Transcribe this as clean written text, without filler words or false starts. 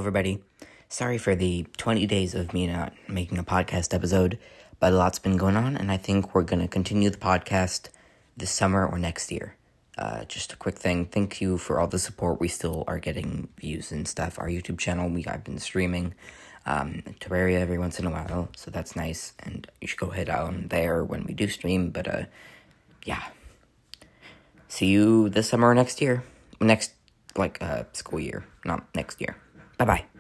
everybody. Sorry for the 20 days of me not making a podcast episode, but a lot's been going on, and I think we're going to continue the podcast this summer or next year. Just a quick thing. Thank you for all the support. We still are getting views and stuff. Our YouTube channel, I've been streaming Terraria every once in a while, so that's nice, and you should go head on there when we do stream, but yeah. See you this summer or next year. Next, school year, not next year. Bye-bye.